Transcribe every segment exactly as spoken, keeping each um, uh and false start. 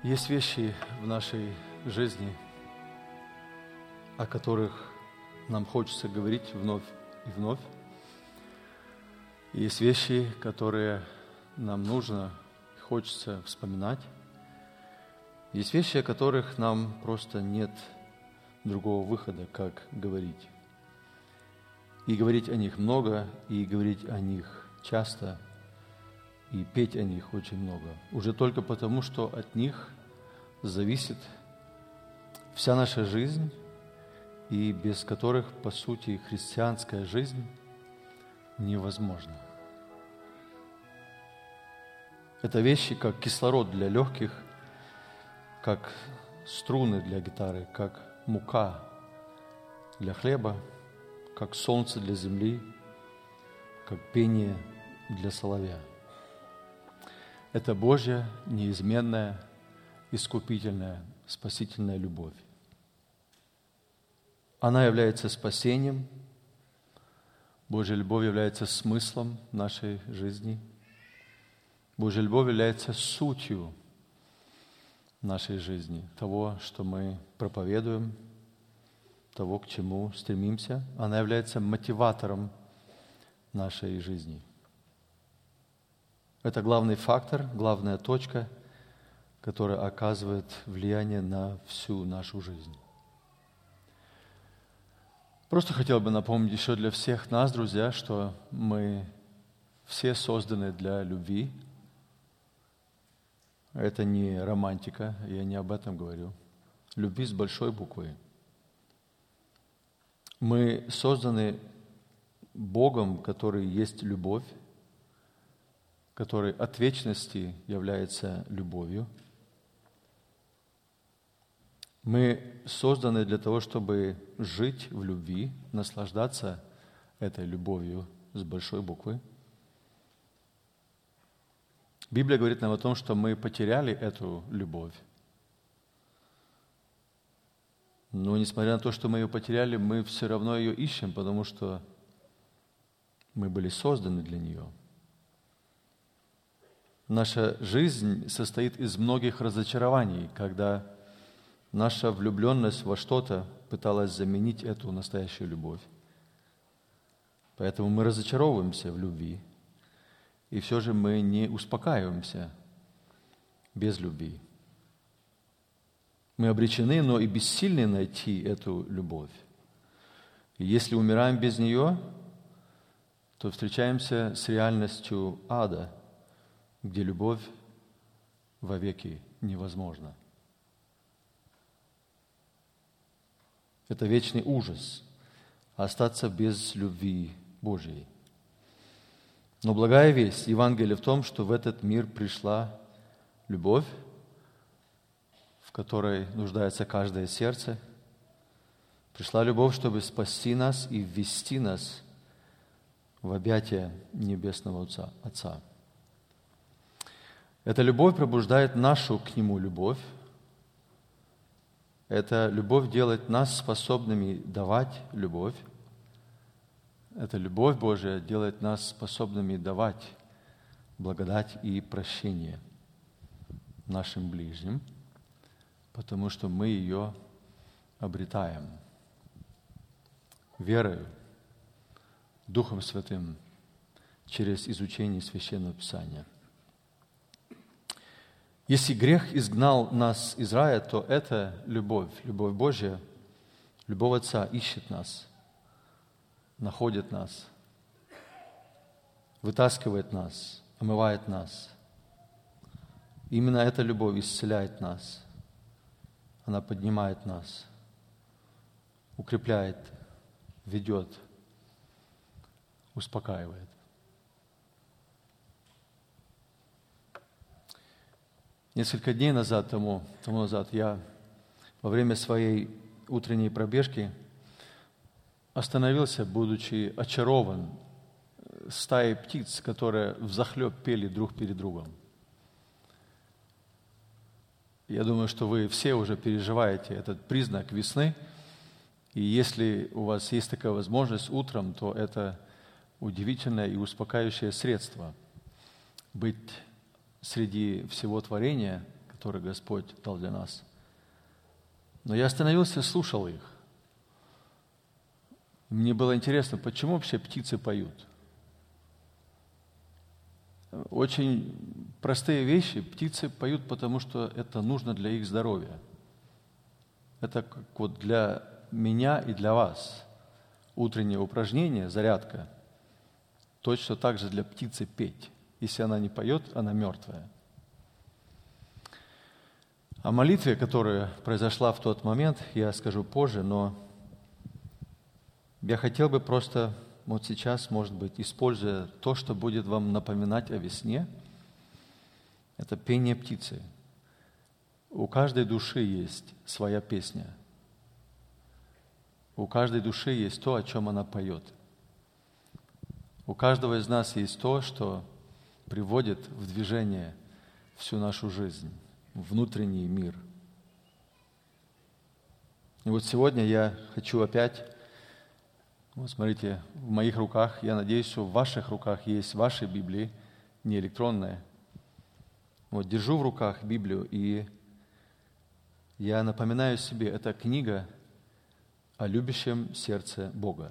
Есть вещи в нашей жизни, о которых нам хочется говорить вновь и вновь. Есть вещи, которые нам нужно, хочется вспоминать. Есть вещи, о которых нам просто нет другого выхода, как говорить. И говорить о них много, и говорить о них часто, и петь о них очень много. Уже только потому, что от них зависит вся наша жизнь, и без которых, по сути, христианская жизнь невозможна. Это вещи, как кислород для легких, как струны для гитары, как мука для хлеба, как солнце для земли, как пение для соловья. Это Божья неизменная, искупительная, спасительная любовь. Она является спасением, Божья любовь является смыслом нашей жизни, Божья любовь является сутью нашей жизни, того, что мы проповедуем, того, к чему стремимся. Она является мотиватором нашей жизни. Это главный фактор, главная точка, которая оказывает влияние на всю нашу жизнь. Просто хотел бы напомнить еще для всех нас, друзья, что мы все созданы для любви. Это не романтика, я не об этом говорю. Любви с большой буквы. Мы созданы Богом, который есть любовь, который от вечности является любовью. Мы созданы для того, чтобы жить в любви, наслаждаться этой любовью с большой буквы. Библия говорит нам о том, что мы потеряли эту любовь. Но несмотря на то, что мы ее потеряли, мы все равно ее ищем, потому что мы были созданы для нее. Наша жизнь состоит из многих разочарований, когда наша влюбленность во что-то пыталась заменить эту настоящую любовь. Поэтому мы разочаровываемся в любви, и все же мы не успокаиваемся без любви. Мы обречены, но и бессильны найти эту любовь. И если умираем без нее, то встречаемся с реальностью ада, где любовь вовеки невозможна. Это вечный ужас – остаться без любви Божьей. Но благая весть Евангелия в том, что в этот мир пришла любовь, в которой нуждается каждое сердце. Пришла любовь, чтобы спасти нас и ввести нас в объятия Небесного Отца. Эта любовь пробуждает нашу к Нему любовь. Эта любовь делает нас способными давать любовь. Эта любовь Божия делает нас способными давать благодать и прощение нашим ближним, потому что мы ее обретаем верою, Духом Святым, через изучение Священного Писания. Если грех изгнал нас из рая, то это любовь, любовь Божья, любовь Отца ищет нас, находит нас, вытаскивает нас, омывает нас. Именно эта любовь исцеляет нас, она поднимает нас, укрепляет, ведет, успокаивает. Несколько дней назад, тому, тому назад, я во время своей утренней пробежки остановился, будучи очарован стаей птиц, которые взахлеб пели друг перед другом. Я думаю, что вы все уже переживаете этот признак весны, и если у вас есть такая возможность утром, то это удивительное и успокаивающее средство быть среди всего творения, которые Господь дал для нас. Но я остановился и слушал их. Мне было интересно, почему вообще птицы поют. Очень простые вещи. Птицы поют, потому что это нужно для их здоровья. Это как вот для меня и для вас. Утреннее упражнение, зарядка. Точно так же для птицы петь. Если она не поет, она мертвая. О молитве, которая произошла в тот момент, я скажу позже, но я хотел бы просто вот сейчас, может быть, используя то, что будет вам напоминать о весне, это пение птицы. У каждой души есть своя песня. У каждой души есть то, о чем она поет. У каждого из нас есть то, что приводит в движение всю нашу жизнь, внутренний мир. И вот сегодня я хочу опять, вот смотрите, в моих руках, я надеюсь, что в ваших руках есть ваши Библии, не электронные. Вот держу в руках Библию, и я напоминаю себе, это книга о любящем сердце Бога.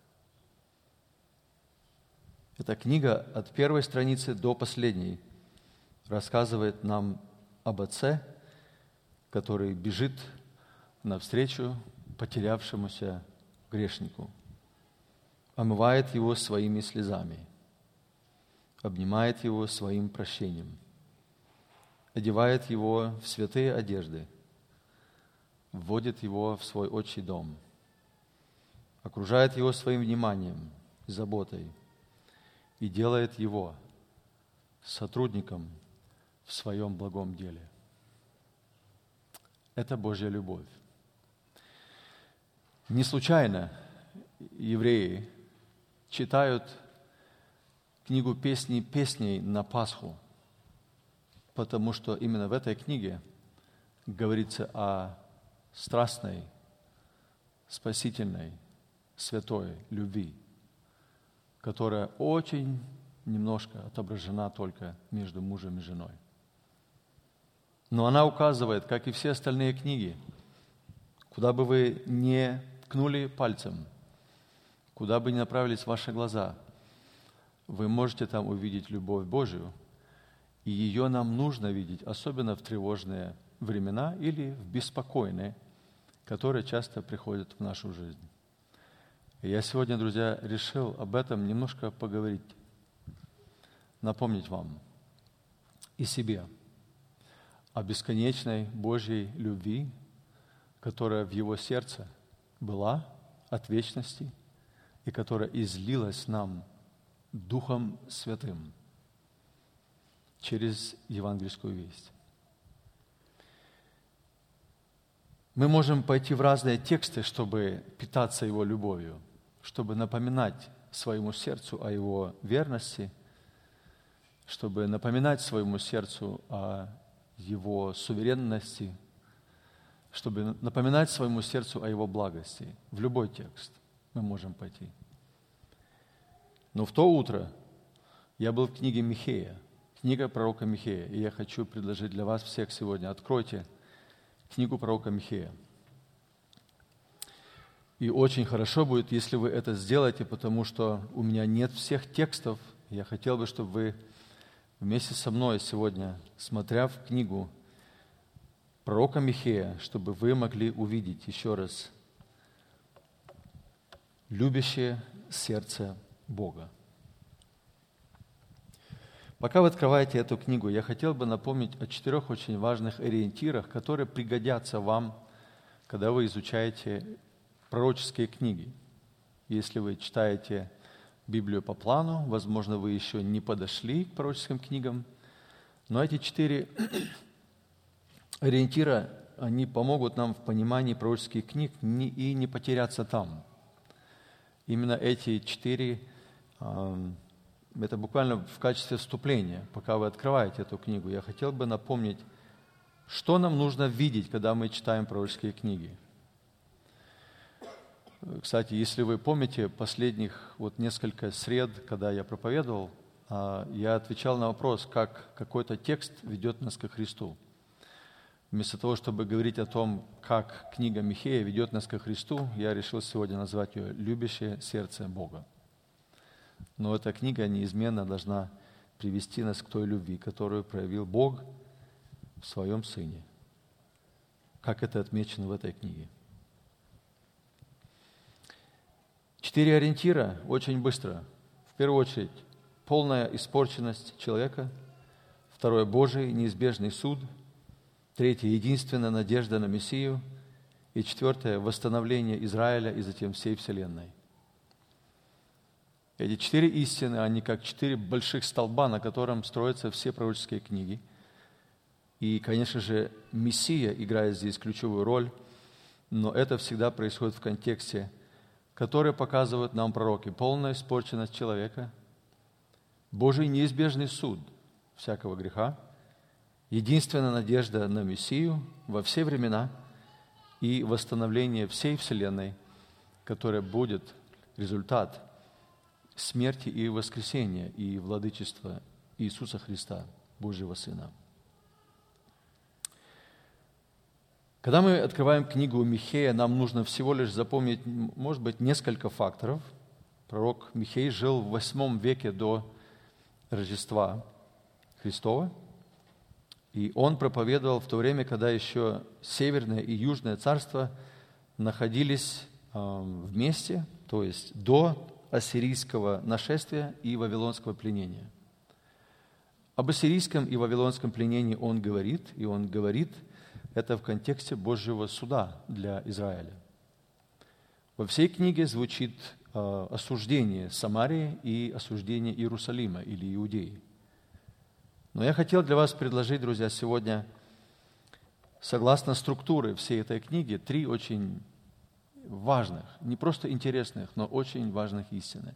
Эта книга от первой страницы до последней рассказывает нам об Отце, который бежит навстречу потерявшемуся грешнику, омывает его своими слезами, обнимает его своим прощением, одевает его в святые одежды, вводит его в свой отчий дом, окружает его своим вниманием и заботой и делает его сотрудником в своем благом деле. Это Божья любовь. Не случайно евреи читают книгу песней песней на Пасху, потому что именно в этой книге говорится о страстной, спасительной, святой любви, которая очень немножко отображена только между мужем и женой. Но она указывает, как и все остальные книги, куда бы вы ни ткнули пальцем, куда бы ни направились ваши глаза, вы можете там увидеть любовь Божию, и ее нам нужно видеть, особенно в тревожные времена или в беспокойные, которые часто приходят в нашу жизнь. И я сегодня, друзья, решил об этом немножко поговорить, напомнить вам и себе о бесконечной Божьей любви, которая в Его сердце была от вечности и которая излилась нам Духом Святым через евангельскую весть. Мы можем пойти в разные тексты, чтобы питаться Его любовью, чтобы напоминать своему сердцу о Его верности, чтобы напоминать своему сердцу о Его суверенности, чтобы напоминать своему сердцу о Его благости. В любой текст мы можем пойти. Но в то утро я был в книге Михея, книга пророка Михея, и я хочу предложить для вас всех сегодня. Откройте книгу пророка Михея. И очень хорошо будет, если вы это сделаете, потому что у меня нет всех текстов. Я хотел бы, чтобы вы вместе со мной сегодня, смотря в книгу пророка Михея, чтобы вы могли увидеть еще раз любящее сердце Бога. Пока вы открываете эту книгу, я хотел бы напомнить о четырех очень важных ориентирах, которые пригодятся вам, когда вы изучаете пророческие книги. Если вы читаете Библию по плану, возможно, вы еще не подошли к пророческим книгам, но эти четыре ориентира, они помогут нам в понимании пророческих книг и не потеряться там. Именно эти четыре, это буквально в качестве вступления, пока вы открываете эту книгу, я хотел бы напомнить, что нам нужно видеть, когда мы читаем пророческие книги. Кстати, если вы помните, последних вот несколько сред, когда я проповедовал, я отвечал на вопрос, как какой-то текст ведет нас ко Христу. Вместо того, чтобы говорить о том, как книга Михея ведет нас ко Христу, я решил сегодня назвать ее «Любящее сердце Бога». Но эта книга неизменно должна привести нас к той любви, которую проявил Бог в Своем Сыне, как это отмечено в этой книге. Четыре ориентира очень быстро. В первую очередь, полная испорченность человека. Второе, Божий неизбежный суд. Третье, единственная надежда на Мессию. И четвертое, восстановление Израиля и затем всей Вселенной. Эти четыре истины, они как четыре больших столба, на котором строятся все пророческие книги. И, конечно же, Мессия играет здесь ключевую роль, но это всегда происходит в контексте, который показывают нам пророки. Полная испорченность человека, Божий неизбежный суд всякого греха, единственная надежда на Мессию во все времена и восстановление всей Вселенной, которая будет результат смерти и воскресения и владычества Иисуса Христа, Божьего Сына. Когда мы открываем книгу Михея, нам нужно всего лишь запомнить, может быть, несколько факторов. Пророк Михей жил в восьмом веке до Рождества Христова, и он проповедовал в то время, когда еще Северное и Южное царство находились вместе, то есть до ассирийского нашествия и вавилонского пленения. Об ассирийском и вавилонском пленении он говорит, и он говорит это в контексте Божьего суда для Израиля. Во всей книге звучит э, осуждение Самарии и осуждение Иерусалима или Иудеи. Но я хотел для вас предложить, друзья, сегодня, согласно структуре всей этой книги, три очень важных, не просто интересных, но очень важных истины.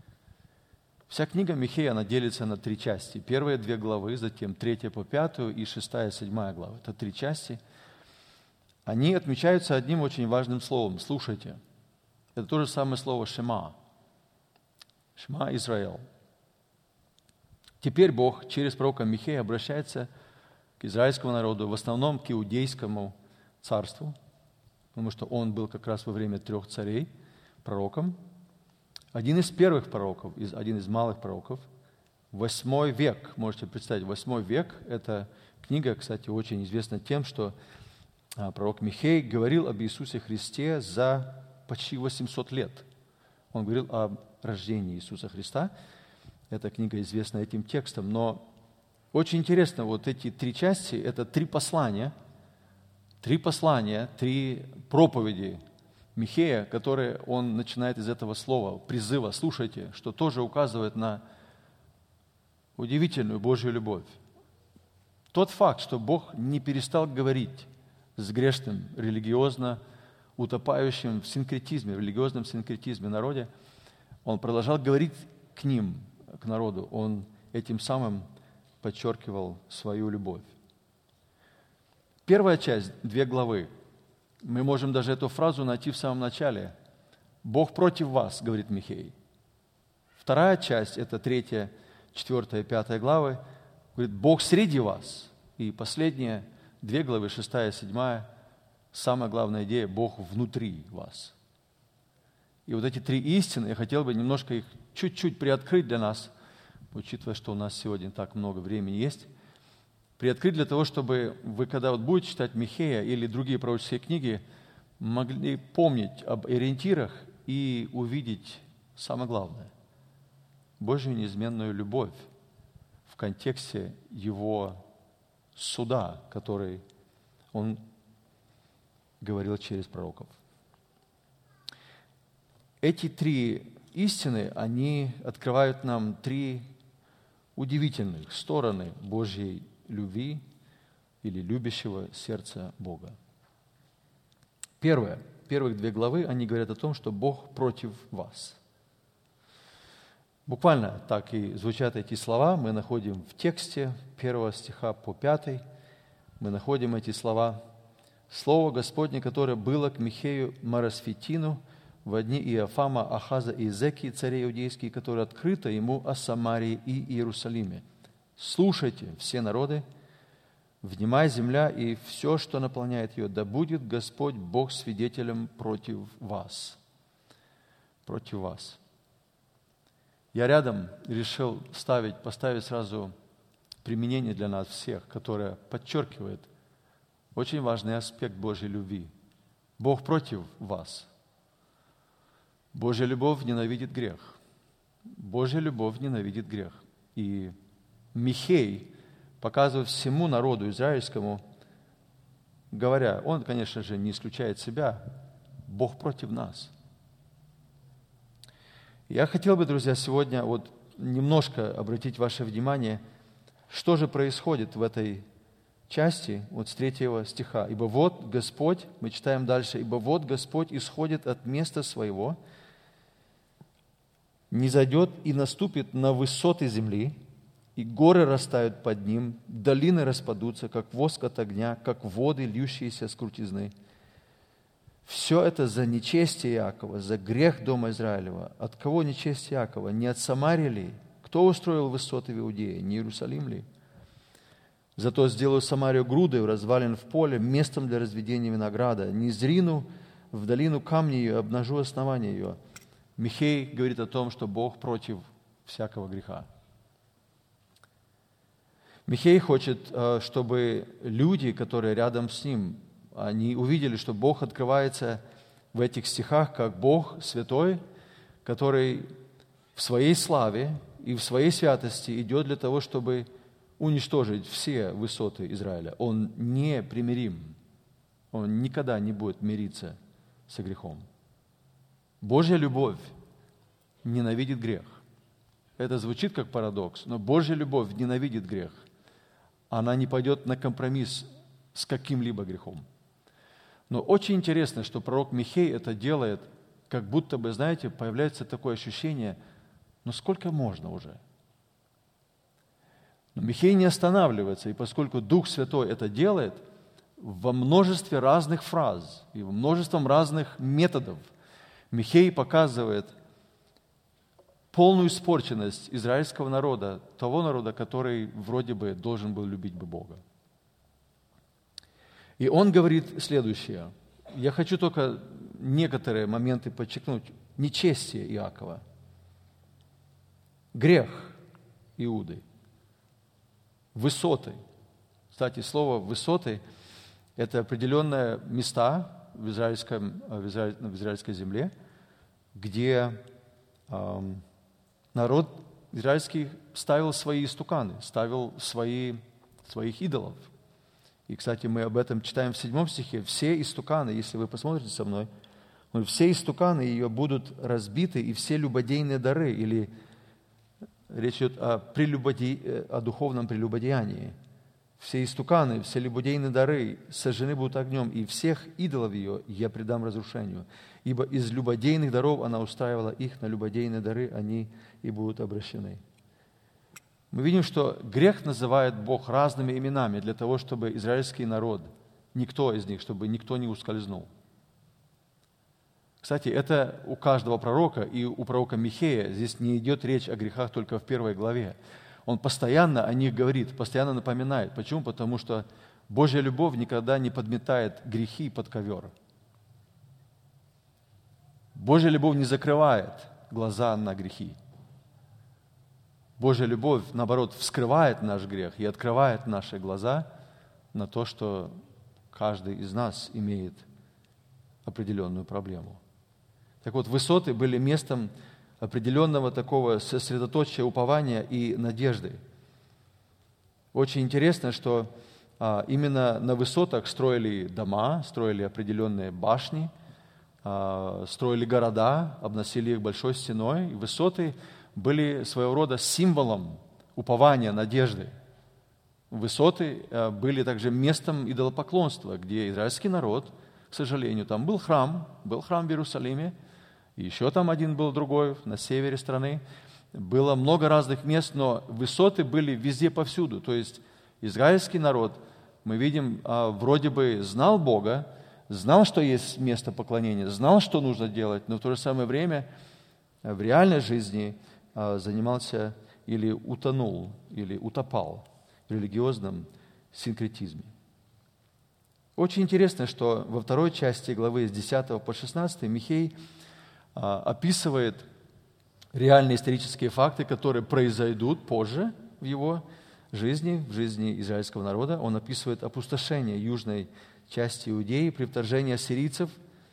Вся книга Михея, она делится на три части. Первые две главы, затем третья по пятую и шестая, седьмая глава. Это три части. Они отмечаются одним очень важным словом. Слушайте. Это то же самое слово «шема». «Шема Израил». Теперь Бог через пророка Михея обращается к израильскому народу, в основном к иудейскому царству, потому что он был как раз во время трех царей пророком. Один из первых пророков, один из малых пророков, восьмой век, можете представить, восьмой век, эта книга, кстати, очень известна тем, что пророк Михей говорил об Иисусе Христе за почти восемьсот лет. Он говорил о рождении Иисуса Христа. Эта книга известна этим текстом, но очень интересно, вот эти три части, это три послания, три послания, три проповеди Михея, которые он начинает из этого слова, призыва «слушайте», что тоже указывает на удивительную Божью любовь. Тот факт, что Бог не перестал говорить с грешным, религиозно утопающим в синкретизме, в религиозном синкретизме народе, Он продолжал говорить к ним, к народу. Он этим самым подчеркивал свою любовь. Первая часть, две главы, мы можем даже эту фразу найти в самом начале. «Бог против вас», говорит Михей. Вторая часть, это третья, четвертая, пятая главы, говорит, «Бог среди вас». И последние две главы, шестая, седьмая, самая главная идея – Бог внутри вас. И вот эти три истины, я хотел бы немножко их чуть-чуть приоткрыть для нас, учитывая, что у нас сегодня так много времени есть, приоткрыть для того, чтобы вы, когда вот будете читать Михея или другие пророческие книги, могли помнить об ориентирах и увидеть самое главное – Божью неизменную любовь в контексте Его суда, который Он говорил через пророков. Эти три истины, они открывают нам три удивительных стороны Божьей любви или любящего сердца Бога. Первое. Первых две главы, они говорят о том, что Бог против вас. Буквально так и звучат эти слова. Мы находим в тексте первого стиха по пятый. Мы находим эти слова. «Слово Господне, которое было к Михею Марасфетину в дни Иофама, Ахаза и Изекии, царей иудейские, которые открыто ему о Самарии и Иерусалиме. Слушайте, все народы, Внимай, земля, и все, что наполняет ее, да будет Господь Бог свидетелем против вас. Против вас. Я рядом решил ставить, поставить сразу применение для нас всех, которое подчеркивает очень важный аспект Божьей любви. Бог против вас. Божья любовь ненавидит грех. Божья любовь ненавидит грех. И Михей показывает всему народу израильскому, говоря, он, конечно же, не исключает себя, Бог против нас. Я хотел бы, друзья, сегодня вот немножко обратить ваше внимание, что же происходит в этой части, вот с третьего стиха. «Ибо вот Господь», мы читаем дальше, «Ибо вот Господь исходит от места своего, не зайдет и наступит на высоты земли, и горы растают под ним, долины распадутся, как воск от огня, как воды, льющиеся с крутизны. Все это за нечестие Иакова, за грех дома Израилева. От кого нечестие Иакова? Не от Самарии ли? Кто устроил высоты в Иудее? Не Иерусалим ли? Зато сделаю Самарию грудой, развалин в поле, местом для разведения винограда. Не зрину в долину камни ее, обнажу основание ее». Михей говорит о том, что Бог против всякого греха. Михей хочет, чтобы люди, которые рядом с ним, они увидели, что Бог открывается в этих стихах как Бог святой, который в своей славе и в своей святости идет для того, чтобы уничтожить все высоты Израиля. Он непримирим. Он никогда не будет мириться со грехом. Божья любовь ненавидит грех. Это звучит как парадокс, но Божья любовь ненавидит грех. Она не пойдет на компромисс с каким-либо грехом. Но очень интересно, что пророк Михей это делает, как будто бы, знаете, появляется такое ощущение, ну сколько можно уже? Но Михей не останавливается, и поскольку Дух Святой это делает, во множестве разных фраз и во множеством разных методов Михей показывает полную испорченность израильского народа, того народа, который вроде бы должен был любить бы Бога. И он говорит следующее. Я хочу только некоторые моменты подчеркнуть. Нечестие Иакова, грех Иуды, высоты. Кстати, слово «высоты» – это определенные места в, израильском, в, израиль, в израильской земле, где э, народ израильский ставил свои истуканы, ставил свои, своих идолов. И, кстати, мы об этом читаем в седьмом стихе. Все истуканы, если вы посмотрите со мной, все истуканы ее будут разбиты, и все любодейные дары, или речь идет о, прелюбоде... о духовном прелюбодеянии. Все истуканы, все любодейные дары сожжены будут огнем, и всех идолов ее я предам разрушению. Ибо из любодейных даров она устраивала их, на любодейные дары они и будут обращены. Мы видим, что грех называет Бог разными именами для того, чтобы израильский народ, никто из них, чтобы никто не ускользнул. Кстати, это у каждого пророка, и у пророка Михея здесь не идет речь о грехах только в первой главе. Он постоянно о них говорит, постоянно напоминает. Почему? Потому что Божья любовь никогда не подметает грехи под ковер. Божья любовь не закрывает глаза на грехи. Божья любовь, наоборот, вскрывает наш грех и открывает наши глаза на то, что каждый из нас имеет определенную проблему. Так вот, высоты были местом определенного такого сосредоточия, упования и надежды. Очень интересно, что а, именно на высотах строили дома, строили определенные башни, а, строили города, обносили их большой стеной. И высоты были своего рода символом упования, надежды. Высоты а, были также местом идолопоклонства, где израильский народ, к сожалению, там был храм, был храм в Иерусалиме, и еще там один был другой, на севере страны. Было много разных мест, но высоты были везде, повсюду. То есть израильский народ, мы видим, вроде бы знал Бога, знал, что есть место поклонения, знал, что нужно делать, но в то же самое время в реальной жизни занимался или утонул, или утопал в религиозном синкретизме. Очень интересно, что во второй части главы с десятого по шестнадцатый Михей а, описывает реальные исторические факты, которые произойдут позже в его жизни, в жизни израильского народа. Он описывает опустошение южной части Иудеи при вторжении ассирийцев.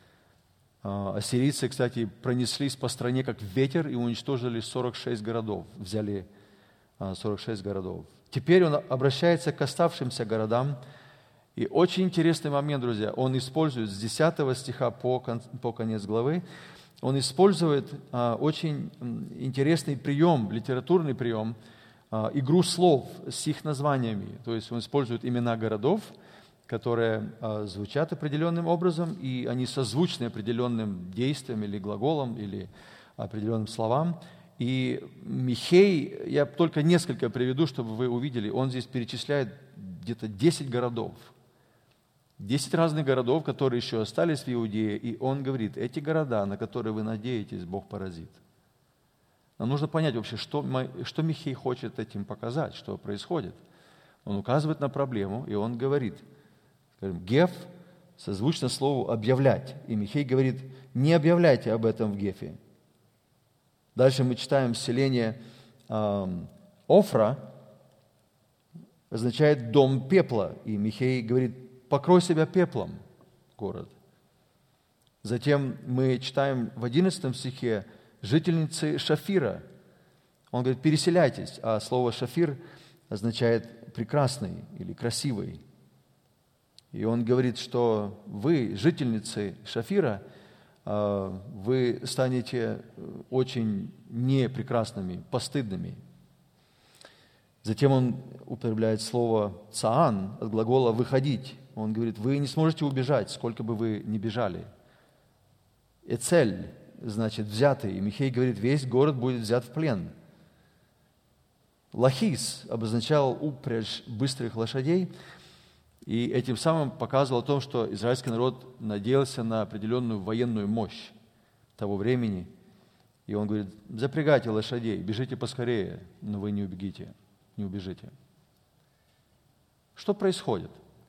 Ассирийцы, кстати, пронеслись по стране как ветер и уничтожили сорок шесть городов, взяли сорок шесть городов. Теперь он обращается к оставшимся городам. И очень интересный момент, друзья, он использует с десятого стиха по, по конец главы, он использует а, очень интересный прием, литературный прием, а, игру слов с их названиями. То есть он использует имена городов, которые а, звучат определенным образом, и они созвучны определенным действиям или глаголам, или определенным словам. И Михей, я только несколько приведу, чтобы вы увидели, он здесь перечисляет где-то десять городов. Десять разных городов, которые еще остались в Иудее, и он говорит, эти города, на которые вы надеетесь, Бог поразит. Нам нужно понять вообще, что, что Михей хочет этим показать, что происходит. Он указывает на проблему, и он говорит, скажем, Геф созвучно слову «объявлять». И Михей говорит, не объявляйте об этом в Гефе. Дальше мы читаем селение э, Офра, означает «дом пепла». И Михей говорит, покрой себя пеплом, город. Затем мы читаем в одиннадцатом стихе жительницы Шафира. Он говорит, переселяйтесь, а слово «шафир» означает прекрасный или красивый. И он говорит, что вы, жительницы Шафира, вы станете очень непрекрасными, постыдными. Затем он употребляет слово «цаан» от глагола «выходить». Он говорит, вы не сможете убежать, сколько бы вы ни бежали. Эцель, значит, взятый. И Михей говорит, весь город будет взят в плен. Лахис обозначал упряжь быстрых лошадей, и этим самым показывал о том, что израильский народ надеялся на определенную военную мощь того времени. И он говорит, запрягайте лошадей, бежите поскорее, но вы не убегите, не убежите. Что происходит?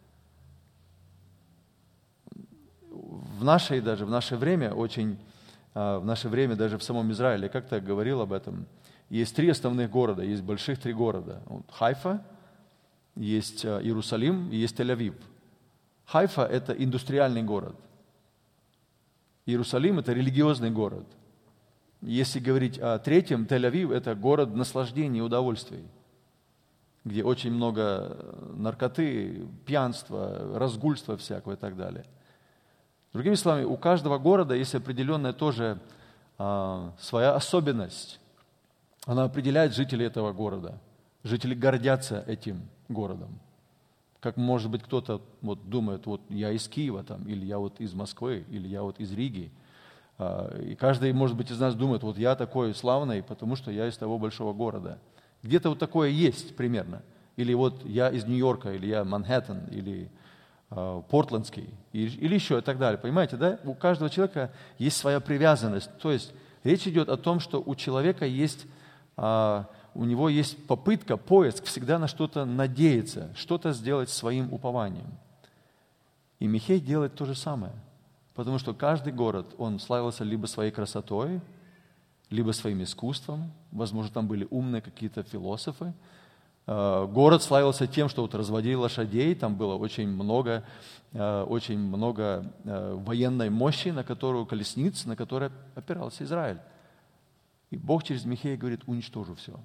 В наше, даже в наше время, очень, в наше время, даже в самом Израиле, как-то говорил об этом, есть три основных города, есть больших три города. Хайфа, есть Иерусалим и есть Тель-Авив. Хайфа – это индустриальный город. Иерусалим – это религиозный город. Если говорить о третьем, Тель-Авив – это город наслаждений и удовольствий, где очень много наркоты, пьянства, разгульства всякого и так далее. Другими словами, у каждого города есть определенная тоже а, своя особенность. Она определяет жителей этого города. Жители гордятся этим городом. Как, может быть, кто-то вот думает, вот я из Киева, там, или я вот из Москвы, или я вот из Риги. А, и каждый, может быть, из нас думает, вот я такой славный, потому что я из того большого города. Где-то вот такое есть примерно. Или вот я из Нью-Йорка, или я Манхэттен, или Портландский, или еще и так далее. Понимаете, да? У каждого человека есть своя привязанность. То есть речь идет о том, что у человека есть, у него есть попытка, поиск всегда на что-то надеяться, что-то сделать своим упованием. И Михей делает то же самое. Потому что каждый город, он славился либо своей красотой, либо своим искусством. Возможно, там были умные какие-то философы. Город славился тем, что вот разводили лошадей, там было очень много, очень много военной мощи, на которую колесниц, на которую опирался Израиль. И Бог через Михея говорит, уничтожу все.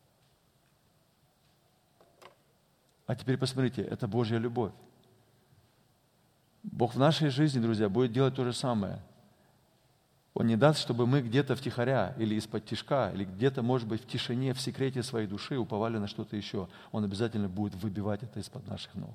А теперь посмотрите, это Божья любовь. Бог в нашей жизни, друзья, будет делать то же самое. Он не даст, чтобы мы где-то втихаря или из-под тишка, или где-то, может быть, в тишине, в секрете своей души уповали на что-то еще. Он обязательно будет выбивать это из-под наших ног.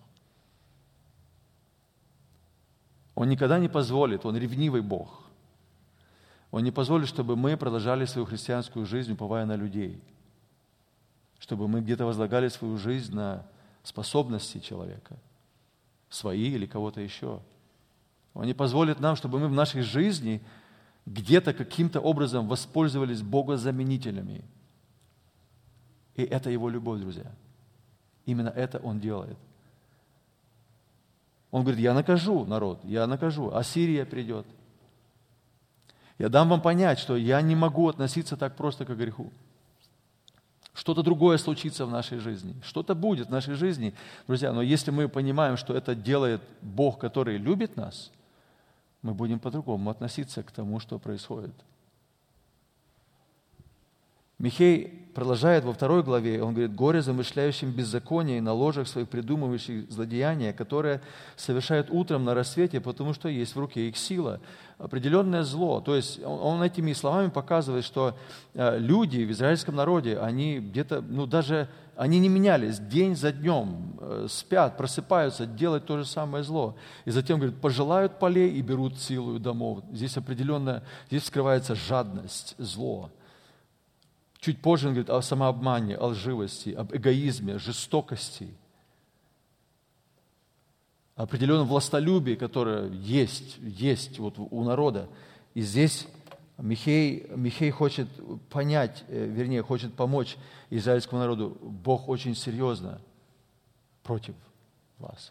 Он никогда не позволит, Он ревнивый Бог. Он не позволит, чтобы мы продолжали свою христианскую жизнь, уповая на людей. Чтобы мы где-то возлагали свою жизнь на способности человека, свои или кого-то еще. Он не позволит нам, чтобы мы в нашей жизни где-то каким-то образом воспользовались богозаменителями. И это Его любовь, друзья. Именно это Он делает. Он говорит, я накажу народ, я накажу, Ассирия придет. Я дам вам понять, что я не могу относиться так просто к греху. Что-то другое случится в нашей жизни. Что-то будет в нашей жизни, друзья. Но если мы понимаем, что это делает Бог, который любит нас, мы будем по-другому относиться к тому, что происходит. Михей продолжает во второй главе, он говорит, «Горе замышляющим беззаконие и на ложах своих придумывающих злодеяния, которые совершают утром на рассвете, потому что есть в руке их сила». Определенное зло. То есть он, он этими словами показывает, что э, люди в израильском народе, они где-то, ну даже, они не менялись день за днем, э, спят, просыпаются, делают то же самое зло. И затем, говорит, пожелают полей и берут силу домов. Здесь определенно, здесь скрывается жадность, зло. Чуть позже он говорит о самообмане, о лживости, об эгоизме, жестокости, о определенном властолюбии, которое есть, есть вот у народа. И здесь Михей, Михей хочет понять, вернее, хочет помочь израильскому народу. Бог очень серьезно против вас.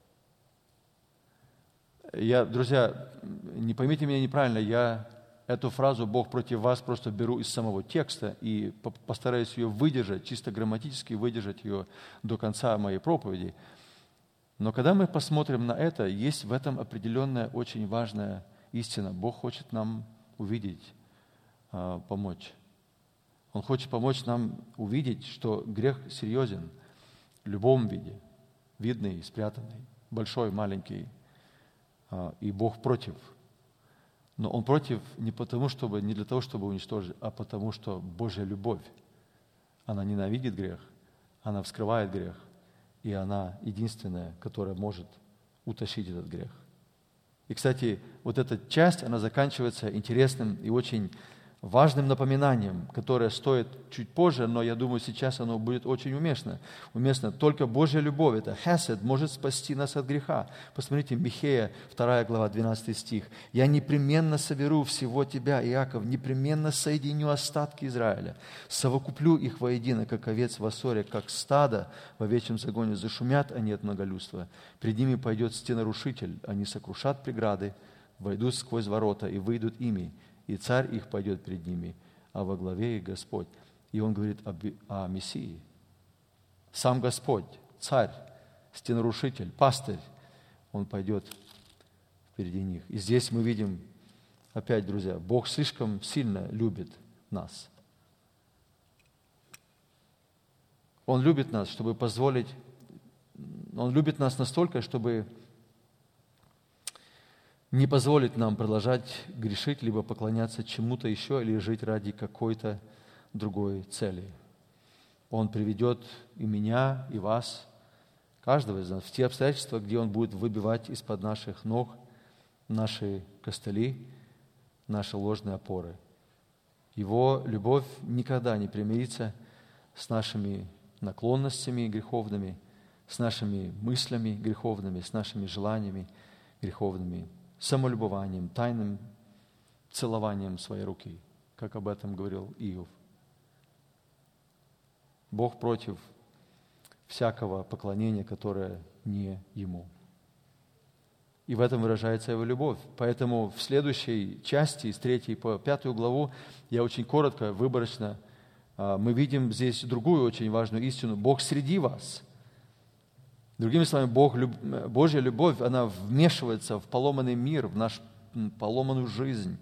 Я, друзья, не поймите меня неправильно, я эту фразу «Бог против вас» просто беру из самого текста и постараюсь ее выдержать, чисто грамматически выдержать ее до конца моей проповеди. Но когда мы посмотрим на это, есть в этом определенная очень важная истина. Бог хочет нам увидеть, помочь. Он хочет помочь нам увидеть, что грех серьезен в любом виде, видный, спрятанный, большой, маленький, и Бог против. Но Он против не потому, чтобы, не для того, чтобы уничтожить, а потому, что Божья любовь, она ненавидит грех, она вскрывает грех, и она единственная, которая может утащить этот грех. И, кстати, вот эта часть, она заканчивается интересным и очень важным напоминанием, которое стоит чуть позже, но я думаю, сейчас оно будет очень уместно. Уместно. Только Божья любовь, это хесед, может спасти нас от греха. Посмотрите, Михея, вторая глава, двенадцатый стих. «Я непременно соберу всего тебя, Иаков, непременно соединю остатки Израиля, совокуплю их воедино, как овец в Ассоре, как стадо в овечьем загоне, зашумят они от многолюдства. Пред ними пойдет стенорушитель, они сокрушат преграды, войдут сквозь ворота и выйдут ими, и царь их пойдет пред ними, а во главе их Господь». И он говорит об, о Мессии. Сам Господь, царь, стенорушитель, пастырь, он пойдет впереди них. И здесь мы видим, опять, друзья, Бог слишком сильно любит нас. Он любит нас, чтобы позволить, Он любит нас настолько, чтобы не позволить нам продолжать грешить, либо поклоняться чему-то еще, или жить ради какой-то другой цели. Он приведет и меня, и вас, каждого из нас, в те обстоятельства, где Он будет выбивать из-под наших ног наши костыли, наши ложные опоры. Его любовь никогда не примирится с нашими наклонностями греховными, с нашими мыслями греховными, с нашими желаниями греховными, самолюбованием, тайным целованием своей руки, как об этом говорил Иов. Бог против всякого поклонения, которое не Ему. И в этом выражается Его любовь. Поэтому в следующей части, с третьей по пятую главу, я очень коротко, выборочно, мы видим здесь другую очень важную истину. Бог среди вас. Другими словами, Бог, Божья любовь, она вмешивается в поломанный мир, в нашу поломанную жизнь.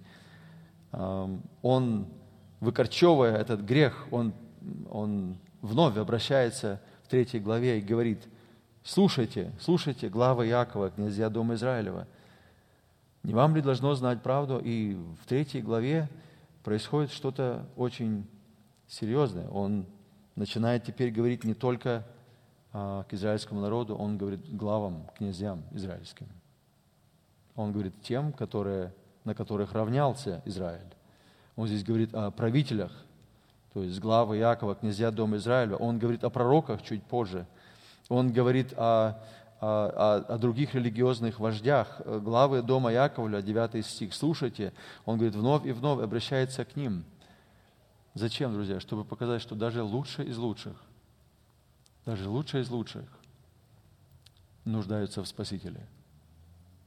Он, выкорчевывая этот грех, он, он вновь обращается в третьей главе и говорит: слушайте, слушайте, главы Иакова, князья дома Израилева. Не вам ли должно знать правду? И в третьей главе происходит что-то очень серьезное. Он начинает теперь говорить не только к израильскому народу, он говорит главам, князьям израильским. Он говорит тем, которые, на которых равнялся Израиль. Он здесь говорит о правителях, то есть главы Иакова, князья дома Израиля. Он говорит о пророках чуть позже. Он говорит о, о, о других религиозных вождях. Главы дома Иаковля, девятый стих, слушайте. Он говорит, вновь и вновь обращается к ним. Зачем, друзья? Чтобы показать, что даже лучшие из лучших, даже лучшие из лучших нуждаются в Спасителе.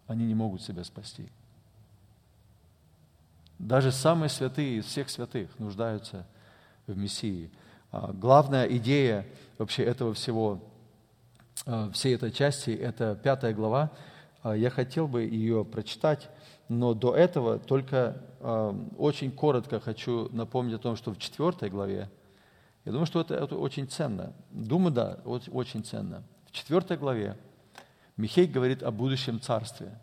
они не могут себя спасти. Даже самые святые из всех святых нуждаются в Мессии. Главная идея вообще этого всего, всей этой части, это пятая глава. Я хотел бы ее прочитать, но до этого только очень коротко хочу напомнить о том, что в четвертой главе, я думаю, что это, это очень ценно. Думаю, да, очень ценно. В четвертой главе Михей говорит о будущем царстве.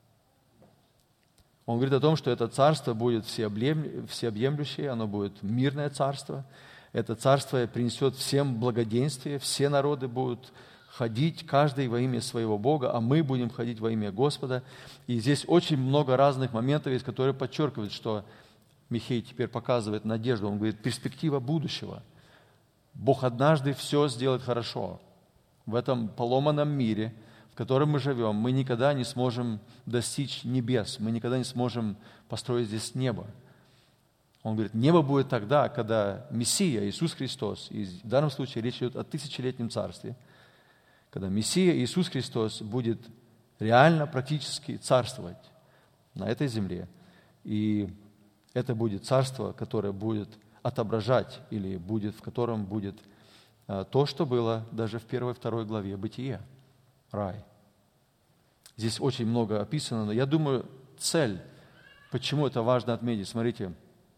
Он говорит о том, что это царство будет всеобъемлющее, оно будет мирное царство. Это царство принесет всем благоденствие, все народы будут ходить, каждый во имя своего Бога, а мы будем ходить во имя Господа. И здесь очень много разных моментов есть, которые подчеркивают, что Михей теперь показывает надежду. Он говорит, перспектива будущего. Бог однажды все сделает хорошо. В этом поломанном мире, в котором мы живем, мы никогда не сможем достичь небес, мы никогда не сможем построить здесь небо. Он говорит, небо будет тогда, когда Мессия, Иисус Христос, и в данном случае речь идет о тысячелетнем царстве, когда Мессия, Иисус Христос, будет реально, практически царствовать на этой земле. И это будет царство, которое будет отображать, или будет, в котором будет а, то, что было даже в первой, второй главе Бытие. Рай. Здесь очень много описано, но я думаю, цель, почему это важно отметить, смотрите,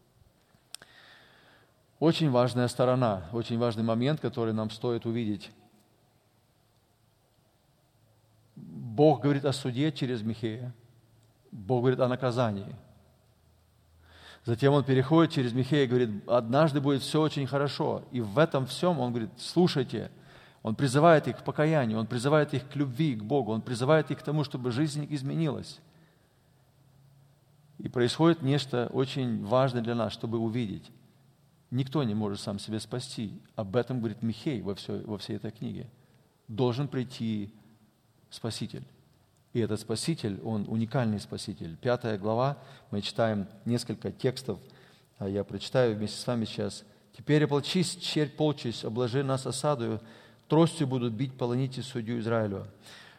очень важная сторона, очень важный момент, который нам стоит увидеть. Бог говорит о суде через Михея, Бог говорит о наказании. Затем Он переходит через Михея и говорит, однажды будет все очень хорошо. И в этом всем Он говорит, слушайте, Он призывает их к покаянию, Он призывает их к любви, к Богу, Он призывает их к тому, чтобы жизнь изменилась. И происходит нечто очень важное для нас, чтобы увидеть. Никто не может сам себя спасти. Об этом говорит Михей во, все, во всей этой книге. Должен прийти Спаситель. И этот Спаситель, Он уникальный Спаситель. Пятая глава, мы читаем несколько текстов, я прочитаю вместе с вами сейчас. «Теперь ополчись, черь полчись, обложи нас осадою, тростью будут бить, полоните судью Израилю».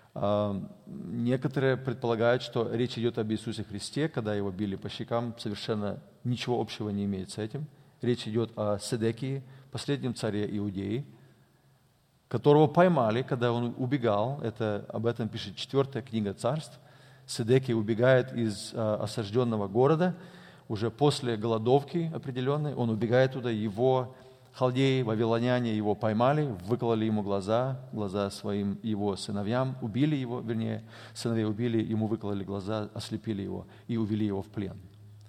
Некоторые предполагают, что речь идет об Иисусе Христе, когда Его били по щекам, совершенно ничего общего не имеет с этим. Речь идет о Седекии, последнем царе Иудеи, которого поймали, когда он убегал. Это, об этом пишет четвертая книга Царств. Седекия убегает из а, осажденного города, уже после голодовки определенной. Он убегает туда, его халдеи, вавилоняне его поймали, выкололи ему глаза, глаза своим его сыновьям, убили его, вернее, сыновей убили, ему выкололи глаза, ослепили его и увели его в плен.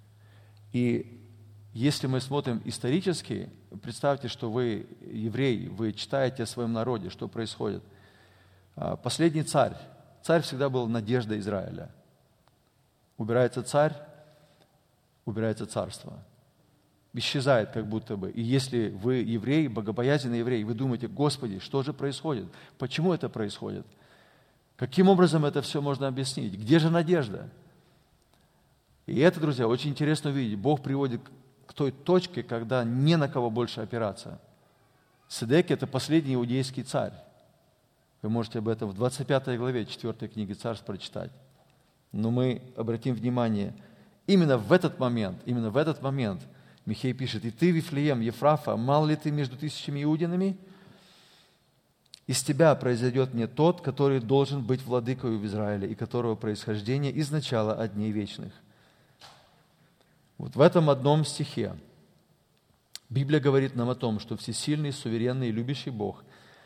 И если мы смотрим исторически, представьте, что вы еврей, вы читаете о своем народе, что происходит. Последний царь. Царь всегда был надеждой Израиля. Убирается царь, убирается царство. Исчезает как будто бы. И если вы еврей, богобоязненный еврей, вы думаете, Господи, что же происходит? Почему это происходит? Каким образом это все можно объяснить? Где же надежда? И это, друзья, очень интересно увидеть. Бог приводит к той точке, когда не на кого больше опираться. Седекия – это последний иудейский царь. Вы можете об этом в двадцать пятой главе четвёртой книги Царств прочитать. Но мы обратим внимание, именно в этот момент, именно в этот момент Михей пишет, «И ты, Вифлеем, Ефрафа, мал ли ты между тысячами иудинами? Из тебя произойдет мне тот, который должен быть владыкою в Израиле, и которого происхождение из начала от дней вечных». Вот в этом одном стихе Библия говорит нам о том, что всесильный, суверенный и любящий Бог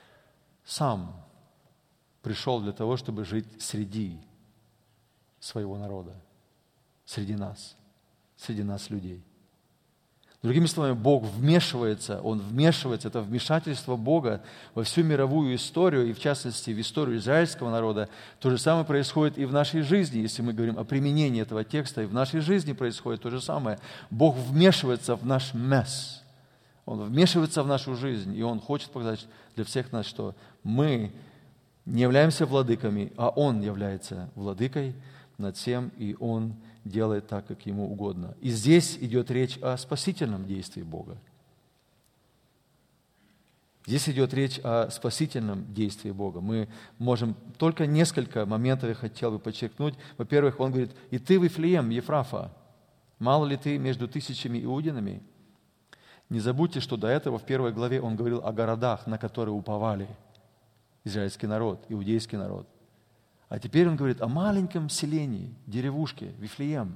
сам пришел для того, чтобы жить среди своего народа, среди нас, среди нас людей. Другими словами, Бог вмешивается, Он вмешивается, это вмешательство Бога во всю мировую историю, и в частности в историю израильского народа. То же самое происходит и в нашей жизни, если мы говорим о применении этого текста, и в нашей жизни происходит то же самое. Бог вмешивается в наш месс, Он вмешивается в нашу жизнь, и Он хочет показать для всех нас, что мы не являемся владыками, а Он является владыкой над всем, и Он делает так, как Ему угодно. И здесь идет речь о спасительном действии Бога. Здесь идет речь о спасительном действии Бога. Мы можем только несколько моментов я хотел бы подчеркнуть. Во-первых, он говорит: «И ты, Вифлеем, Ефрафа, мало ли ты между тысячами иудинами?» Не забудьте, что до этого в первой главе он говорил о городах, на которые уповали израильский народ, иудейский народ. А теперь он говорит о маленьком селении, деревушке, Вифлеем.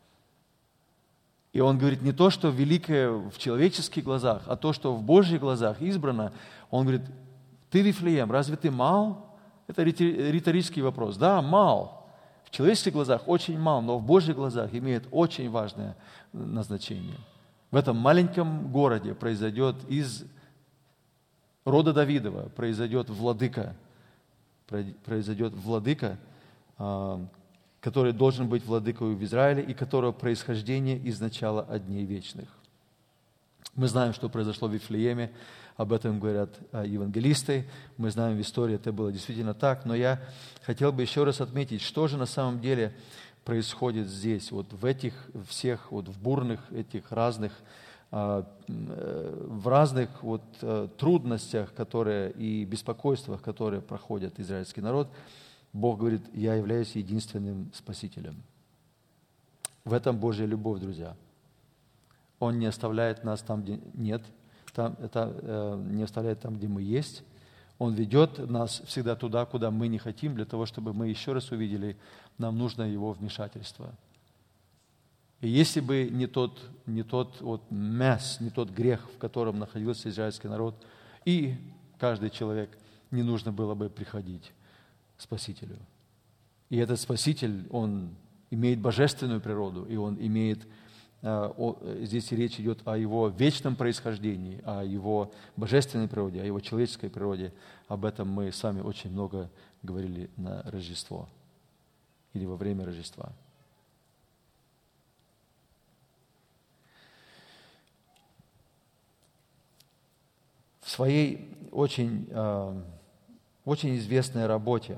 И он говорит не то, что великое в человеческих глазах, а то, что в Божьих глазах избрано. Он говорит: ты, Вифлеем, разве ты мал? Это риторический вопрос. Да, мал. В человеческих глазах очень мал, но в Божьих глазах имеет очень важное назначение. В этом маленьком городе произойдет из рода Давидова, произойдет владыка, произойдет владыка, который должен быть владыкой в Израиле и которого происхождение из начала от дней вечных. Мы знаем, что произошло в Вифлееме, об этом говорят евангелисты, мы знаем в истории, это было действительно так, но я хотел бы еще раз отметить, что же на самом деле происходит здесь, вот в этих всех, вот в бурных этих разных, в разных вот трудностях, которые и беспокойствах, которые проходит израильский народ. Бог говорит: я являюсь единственным Спасителем. В этом Божья любовь, друзья. Он не оставляет нас там, где нет, там, это, э, не оставляет там, где мы есть. Он ведет нас всегда туда, куда мы не хотим, для того, чтобы мы еще раз увидели, нам нужно Его вмешательство. И если бы не тот, не тот вот мяс, не тот грех, в котором находился израильский народ, и каждый человек, не нужно было бы приходить Спасителю. И этот Спаситель, Он имеет божественную природу, и Он имеет, здесь речь идет о Его вечном происхождении, о Его божественной природе, о Его человеческой природе. Об этом мы с вами очень много говорили на Рождество или во время Рождества. В своей очень, очень известной работе,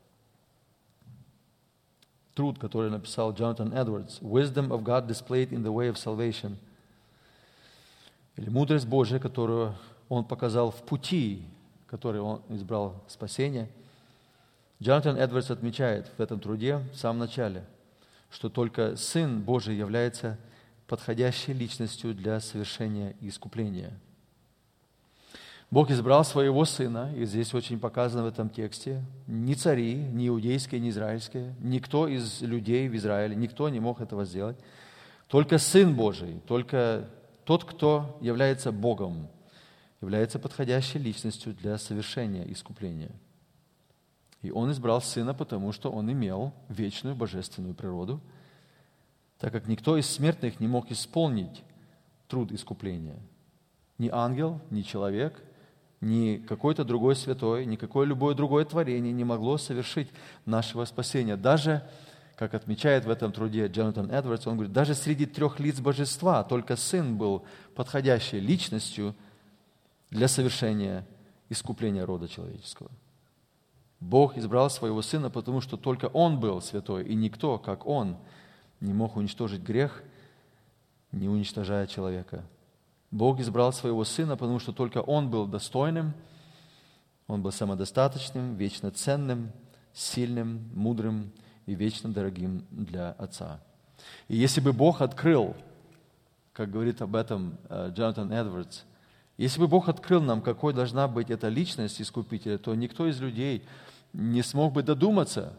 труд, который написал Джонатан Эдвардс, «Wisdom of God displayed in the way of salvation», или «Мудрость Божия, которую Он показал в пути, который Он избрал спасение», Джонатан Эдвардс отмечает в этом труде, в самом начале, что только Сын Божий является подходящей личностью для совершения искупления. Бог избрал своего Сына, и здесь очень показано в этом тексте, ни цари, ни иудейские, ни израильские, никто из людей в Израиле, никто не мог этого сделать. Только Сын Божий, только тот, кто является Богом, является подходящей личностью для совершения искупления. И Он избрал Сына, потому что Он имел вечную божественную природу, так как никто из смертных не мог исполнить труд искупления. Ни ангел, ни человек, ни какой-то другой святой, ни какое любое другое творение не могло совершить нашего спасения. Даже, как отмечает в этом труде Джонатан Эдвардс, он говорит, даже среди трех лиц божества только Сын был подходящей личностью для совершения искупления рода человеческого. Бог избрал своего Сына, потому что только Он был святой, и никто, как Он, не мог уничтожить грех, не уничтожая человека. Бог избрал своего Сына, потому что только Он был достойным, Он был самодостаточным, вечно ценным, сильным, мудрым и вечно дорогим для Отца. И если бы Бог открыл, как говорит об этом Джонатан Эдвардс, если бы Бог открыл нам, какой должна быть эта личность Искупителя, то никто из людей не смог бы додуматься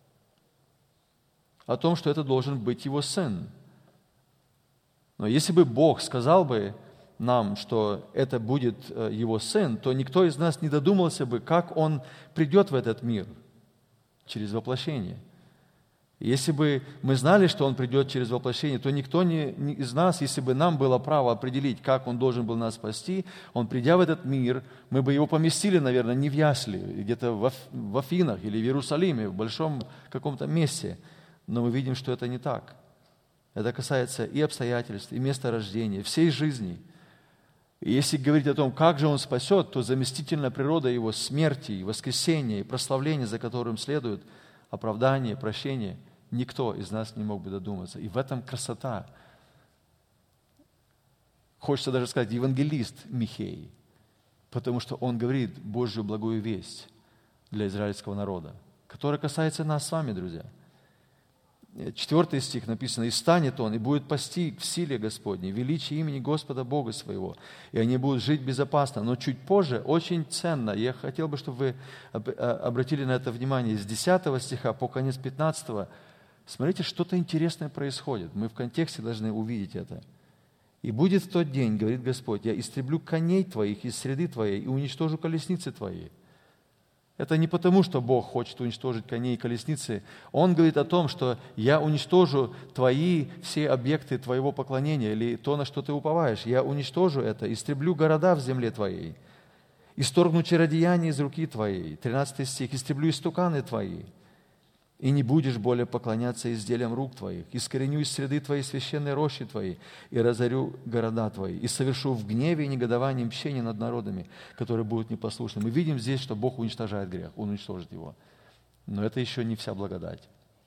о том, что это должен быть Его Сын. Но если бы Бог сказал бы нам, что это будет Его Сын, то никто из нас не додумался бы, как Он придет в этот мир через воплощение. Если бы мы знали, что Он придет через воплощение, то никто не, не из нас, если бы нам было право определить, как Он должен был нас спасти, Он, придя в этот мир, мы бы Его поместили, наверное, не в ясли, где-то в, в Афинах или в Иерусалиме, в большом каком-то месте. Но мы видим, что это не так. Это касается и обстоятельств, и места рождения, всей жизни. И если говорить о том, как же Он спасет, то заместительная природа Его смерти, и воскресения, и прославления, за которым следует оправдание, прощение, никто из нас не мог бы додуматься. И в этом красота. Хочется даже сказать, евангелист Михей потому что Он говорит Божью благую весть для израильского народа, которая касается нас с вами, друзья. Четвертый стих написано: «И станет он, и будет пасти в силе Господней, величие имени Господа Бога своего, и они будут жить безопасно». Но чуть позже, очень ценно, я хотел бы, чтобы вы обратили на это внимание, с десятого стиха по конец пятнадцатого, смотрите, что-то интересное происходит. Мы в контексте должны увидеть это. «И будет в тот день, говорит Господь, я истреблю коней твоих из среды твоей и уничтожу колесницы твои». Это не потому, что Бог хочет уничтожить коней и колесницы. Он говорит о том, что я уничтожу твои все объекты твоего поклонения или то, на что ты уповаешь. Я уничтожу это, истреблю города в земле твоей, исторгну чародеяние из руки твоей. тринадцатый стих. «Истреблю истуканы твои, и не будешь более поклоняться изделиям рук твоих. Искореню из среды твоей священной рощи твои, и разорю города твои, и совершу в гневе и негодовании мщение над народами, которые будут непослушны». Мы видим здесь, что Бог уничтожает грех, Он уничтожит его. Но это еще не вся благодать.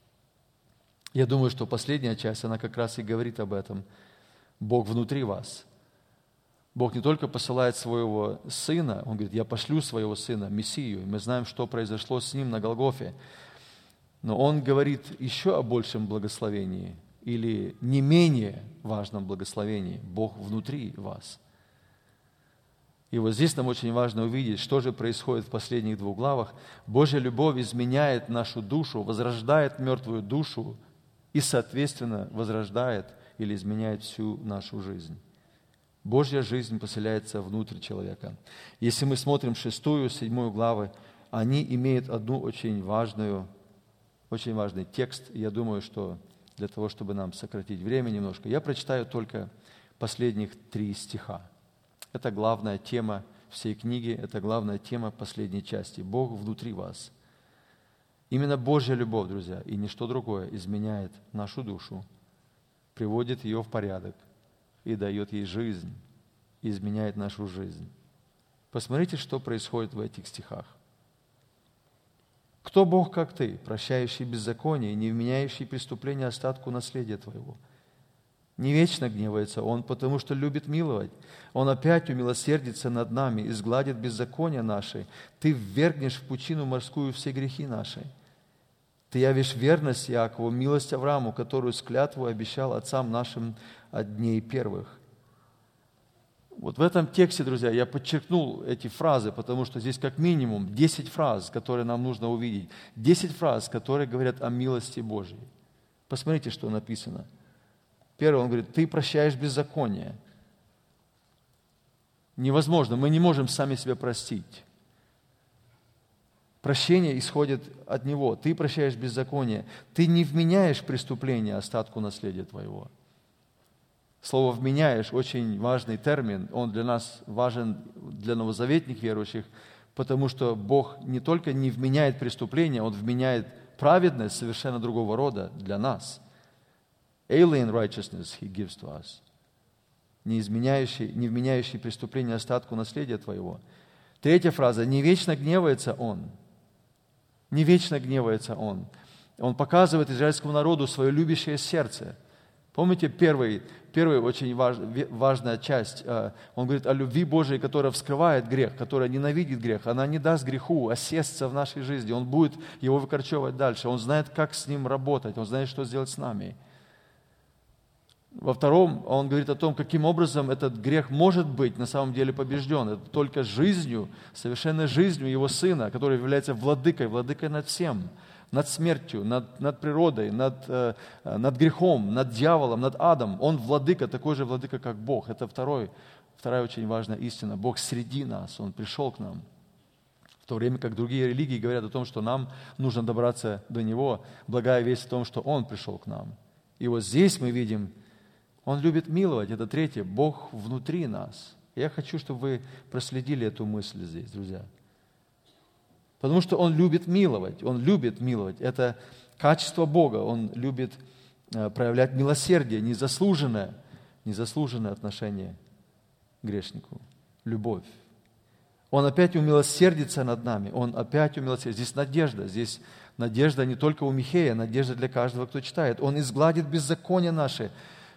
Я думаю, что последняя часть, она как раз и говорит об этом. Бог внутри вас. Бог не только посылает своего Сына, Он говорит: «Я пошлю своего Сына, Мессию». И мы знаем, что произошло с Ним на Голгофе. Но Он говорит еще о большем благословении или не менее важном благословении. Бог внутри вас. И вот здесь нам очень важно увидеть, что же происходит в последних двух главах. Божья любовь изменяет нашу душу, возрождает мертвую душу и, соответственно, возрождает или изменяет всю нашу жизнь. Божья жизнь поселяется внутрь человека. Если мы смотрим шестую, седьмую главы, они имеют одну очень важную Очень важный текст. Я думаю, что для того, чтобы нам сократить время немножко, я прочитаю только последних три стиха. Это главная тема всей книги, это главная тема последней части. Бог внутри вас. Именно Божья любовь, друзья, и ничто другое изменяет нашу душу, приводит ее в порядок и дает ей жизнь, и изменяет нашу жизнь. Посмотрите, что происходит в этих стихах. «Кто Бог, как ты, прощающий беззаконие, не вменяющий преступления остатку наследия твоего? Не вечно гневается Он, потому что любит миловать. Он опять умилосердится над нами и сгладит беззакония наши. Ты ввергнешь в пучину морскую все грехи наши. Ты явишь верность Иакову, милость Аврааму, которую с клятвой обещал отцам нашим от дней первых». Вот в этом тексте, друзья, я подчеркнул эти фразы, потому что здесь как минимум десять фраз, которые нам нужно увидеть. десять фраз, которые говорят о милости Божьей. Посмотрите, что написано. Первое, он говорит: «Ты прощаешь беззаконие». Невозможно, мы не можем сами себя простить. Прощение исходит от Него. Ты прощаешь беззаконие. Ты не вменяешь преступление остатку наследия твоего. Слово «вменяешь» – очень важный термин. Он для нас важен, для новозаветных верующих, потому что Бог не только не вменяет преступления, Он вменяет праведность совершенно другого рода для нас. Alien righteousness He gives to us. Не изменяющий, не вменяющий преступление остатку наследия твоего. Третья фраза – «Не вечно гневается Он». Не вечно гневается Он. Он показывает израильскому народу свое любящее сердце. Помните, первый, первая очень важ, важная часть, он говорит о любви Божией, которая вскрывает грех, которая ненавидит грех. Она не даст греху осесться в нашей жизни. Он будет его выкорчевывать дальше. Он знает, как с ним работать. Он знает, что сделать с нами. Во втором, он говорит о том, каким образом этот грех может быть на самом деле побежден. Это только жизнью, совершенной жизнью Его Сына, который является владыкой, владыкой над всем. Над смертью, над, над природой, над, э, над грехом, над дьяволом, над адом. Он владыка, такой же владыка, как Бог. Это второй, вторая очень важная истина. Бог среди нас, Он пришел к нам. В то время как другие религии говорят о том, что нам нужно добраться до Него, благая весть в том, что Он пришел к нам. И вот здесь мы видим, Он любит миловать. Это третье. Бог внутри нас. Я хочу, чтобы вы проследили эту мысль здесь, друзья. Потому что Он любит миловать. Он любит миловать. Это качество Бога. Он любит проявлять милосердие, незаслуженное, незаслуженное отношение к грешнику. Любовь. Он опять умилосердится над нами. Он опять умилосердится. Здесь надежда. Здесь надежда не только у Михея, надежда для каждого, кто читает. Он изгладит беззакония наши.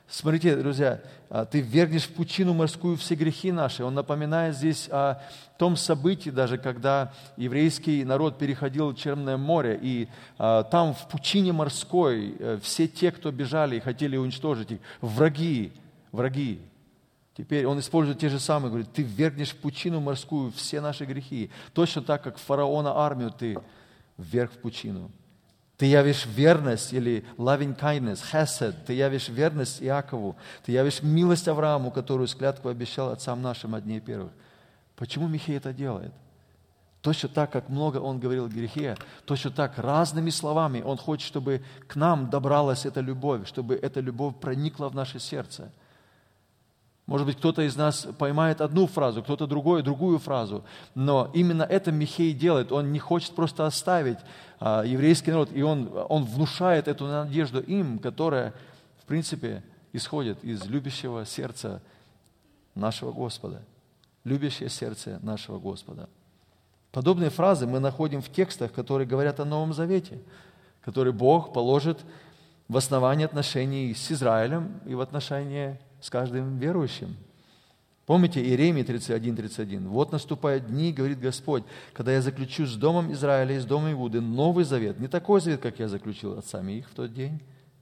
Смотрите, друзья, ты ввергнешь в пучину морскую все грехи наши. Он напоминает здесь о том событии, даже когда еврейский народ переходил Черное море, и а, там в пучине морской а, все те, кто бежали и хотели уничтожить их, враги, враги. Теперь он использует те же самые, говорит, ты ввергнешь в пучину морскую все наши грехи. Точно так, как фараона армию ты вверг в пучину. Ты явишь верность, или loving kindness, chesed, ты явишь верность Иакову, ты явишь милость Аврааму, которую с клятвой обещал отцам нашим от дней первых. Почему Михей это делает? Точно так, как много он говорил о грехе, точно так, разными словами он хочет, чтобы к нам добралась эта любовь, чтобы эта любовь проникла в наше сердце. Может быть, кто-то из нас поймает одну фразу, кто-то другую, другую фразу. Но именно это Михей делает. Он не хочет просто оставить а, еврейский народ. И он, он внушает эту надежду им, которая, в принципе, исходит из любящего сердца нашего Господа. Любящее сердце нашего Господа. Подобные фразы мы находим в текстах, которые говорят о Новом Завете, которые Бог положит в основании отношений с Израилем и в отношении с каждым верующим. Помните Иеремии тридцать один тридцать один? «Вот наступают дни, говорит Господь, когда я заключу с домом Израиля и с домом Иуды новый завет, не такой завет, как я заключил с отцами их в тот день».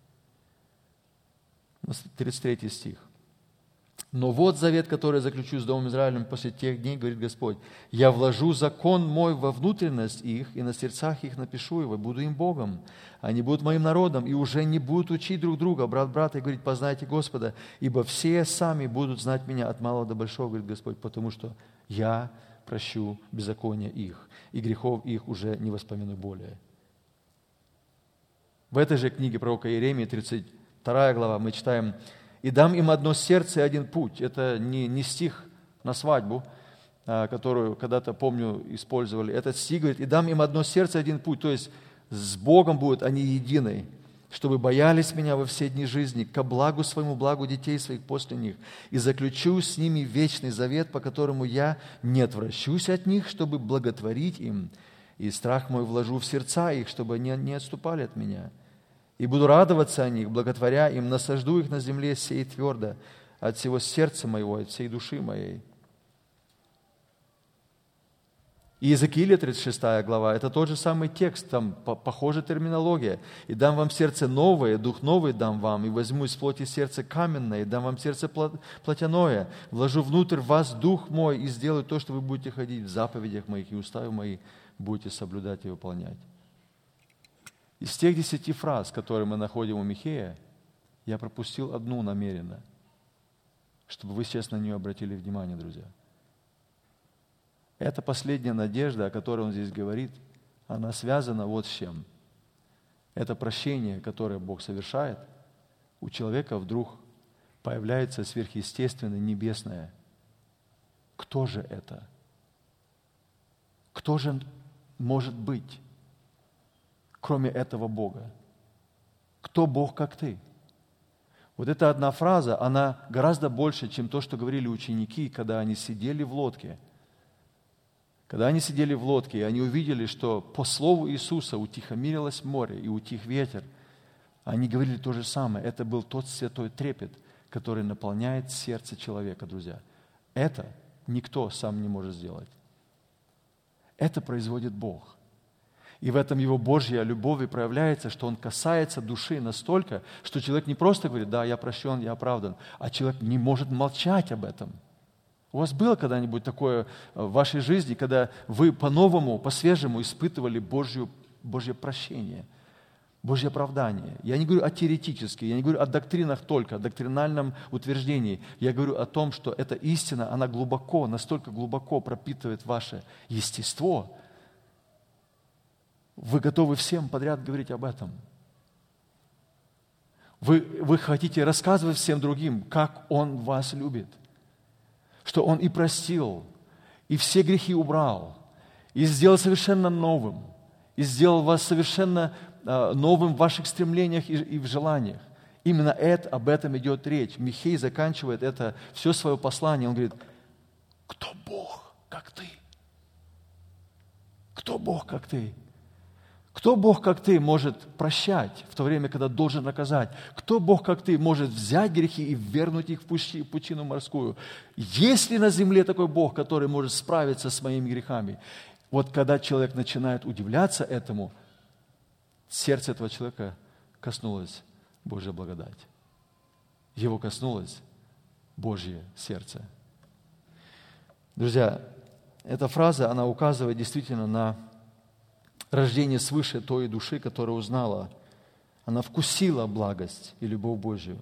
тридцать третий стих. «Но вот завет, который я заключу с домом Израилем после тех дней, говорит Господь, я вложу закон мой во внутренность их, и на сердцах их напишу его, буду им Богом. Они будут моим народом, и уже не будут учить друг друга, брат брата, и говорить, познайте Господа, ибо все сами будут знать меня от малого до большого, говорит Господь, потому что я прощу беззакония их, и грехов их уже не воспомяну более». В этой же книге пророка Иеремии, тридцать вторая глава, мы читаем: «И дам им одно сердце и один путь». Это не, не стих на свадьбу, которую когда-то, помню, использовали. Этот стих говорит: «И дам им одно сердце и один путь». То есть с Богом будут они едины, чтобы боялись меня во все дни жизни, ко благу своему, благу детей своих после них. И заключу с ними вечный завет, по которому я не отвращусь от них, чтобы благотворить им. И страх мой вложу в сердца их, чтобы они не отступали от меня. И буду радоваться о них, благотворя им, насажду их на земле сей твердо, от всего сердца моего, от всей души моей». И Иезекииля, тридцать шестая глава, это тот же самый текст, там похожая терминология. «И дам вам сердце новое, дух новый дам вам, и возьму из плоти сердце каменное, и дам вам сердце плотяное, вложу внутрь вас дух мой, и сделаю то, что вы будете ходить в заповедях моих, и уставы мои будете соблюдать и выполнять». Из тех десяти фраз, которые мы находим у Михея, я пропустил одну намеренно, чтобы вы сейчас на нее обратили внимание, друзья. Эта последняя надежда, о которой он здесь говорит, она связана вот с чем. Это прощение, которое Бог совершает, у человека вдруг появляется сверхъестественное, небесное. Кто же это? Кто же может быть, кроме этого Бога? Кто Бог, как ты? Вот эта одна фраза, она гораздо больше, чем то, что говорили ученики, когда они сидели в лодке. Когда они сидели в лодке, и они увидели, что по слову Иисуса утихомирилось море и утих ветер, они говорили то же самое. Это был тот святой трепет, который наполняет сердце человека, друзья. Это никто сам не может сделать. Это производит Бог. И в этом Его Божья любовь и проявляется, что Он касается души настолько, что человек не просто говорит: да, я прощен, я оправдан, а человек не может молчать об этом. У вас было когда-нибудь такое в вашей жизни, когда вы по-новому, по-свежему испытывали Божью, Божье прощение, Божье оправдание? Я не говорю о теоретически, я не говорю о доктринах только, о доктринальном утверждении. Я говорю о том, что эта истина, она глубоко, настолько глубоко пропитывает ваше естество. Вы готовы всем подряд говорить об этом. Вы, вы хотите рассказывать всем другим, как Он вас любит. Что Он и простил, и все грехи убрал, и сделал совершенно новым, и сделал вас совершенно э, новым в ваших стремлениях и, и в желаниях. Именно это, об этом идет речь. Михей заканчивает это все свое послание. Он говорит: кто Бог, как ты? Кто Бог, как ты? Кто Бог, как ты, может прощать в то время, когда должен наказать? Кто Бог, как ты, может взять грехи и вернуть их в пучину морскую? Есть ли на земле такой Бог, который может справиться с моими грехами? Вот когда человек начинает удивляться этому, сердце этого человека коснулось Божья благодать. Его коснулось Божье сердце. Друзья, эта фраза, она указывает действительно на рождение свыше той души, которая узнала, она вкусила благость и любовь Божью.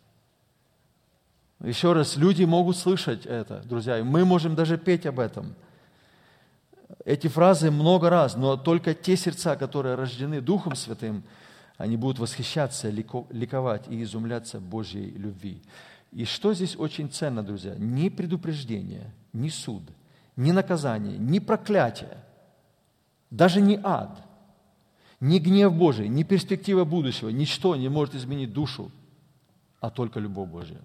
Еще раз, люди могут слышать это, друзья, и мы можем даже петь об этом. Эти фразы много раз, но только те сердца, которые рождены Духом Святым, они будут восхищаться, ликовать и изумляться Божьей любви. И что здесь очень ценно, друзья? Ни предупреждение, ни суд, ни наказание, ни проклятие, даже не ад, ни гнев Божий, ни перспектива будущего, ничто не может изменить душу, а только любовь Божья.